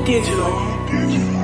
Digital.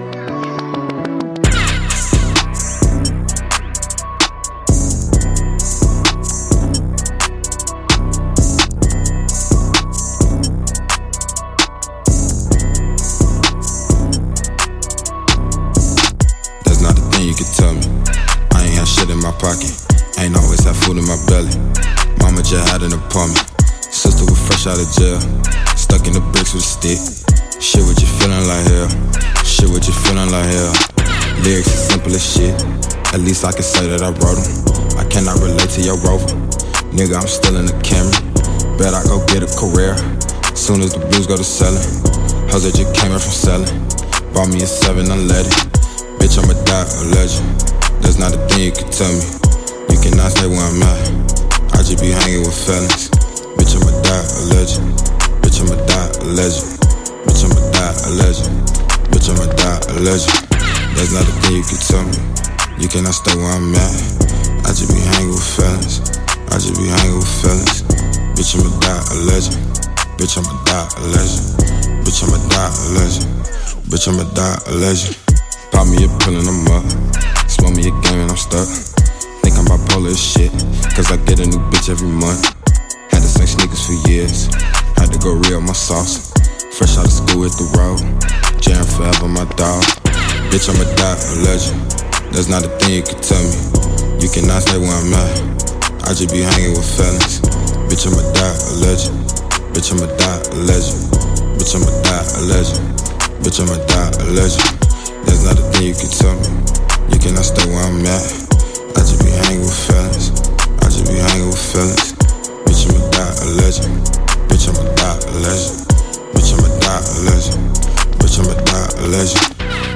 That's not the thing you can tell me. I ain't had shit in my pocket, ain't always had food in my belly. Mama just had an apartment, sister was fresh out of jail, stuck in the bricks with a stick. Shit, what you feeling like hell? Shit, what you feeling like hell? Lyrics is simple as shit, at least I can say that I wrote them. I cannot relate to your rover, nigga, I'm still in the camera. Bet I go get a career, soon as the blues go to selling. Hoes that just came in from selling, bought me a 7-Eleven. Bitch, I'ma die a legend, that's not a thing you can tell me. You cannot say where I'm at, I just be hanging with felons. Bitch, I'ma die a legend, bitch, I'ma die a legend. Bitch, I'ma die a legend, bitch, I'ma die a legend. That's not a thing you can tell me, you cannot stay where I'm at. I just be hanging with felons, I just be hanging with felons. Bitch, I'ma die a legend, bitch, I'ma die a legend. Bitch, I'ma die a legend, bitch, I'ma die a legend. Pop me a pill and I'm up, smoke me a game and I'm stuck. Think I'm bipolar as shit, cause I get a new bitch every month. Had the same sneakers for years, had to go re-up my sauce. Fresh out of school, hit the road, jam forever my dog. Bitch, I'ma die a legend, that's not a thing you can tell me. You cannot say where I'm at, I just be hanging with felons. Bitch, I'ma die a legend, bitch, I'ma die a legend. Bitch, I'ma die a legend, bitch, I'ma die a legend. That's not a thing you can tell me, you cannot stay where I'm at. I just be hanging with felons, I just be hanging with felons. Bitch, I'ma die a legend, bitch, I'ma die a legend. Bitch, I'ma die a legend, bitch, I'ma die a legend.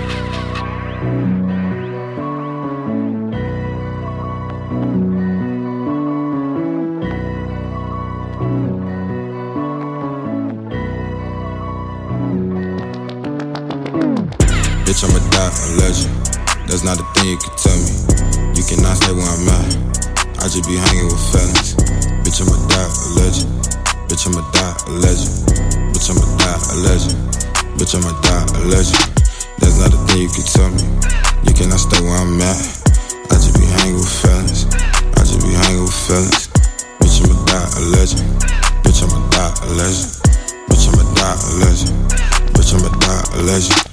Bitch, I'ma die a legend, that's not a thing you can tell me. You cannot say where I'm at, I just be hanging with felons. Bitch, I'ma die a legend, bitch, I'ma die a legend. Bitch, I'ma die a legend, bitch, I'ma die a legend. That's not a thing you can tell me, you cannot stay where I'm at. I just be hanging with felons, I just be hanging with felons. Bitch, I'ma die a legend, bitch, I'ma die a legend. Bitch, I'ma die a legend, bitch, I'ma die a legend.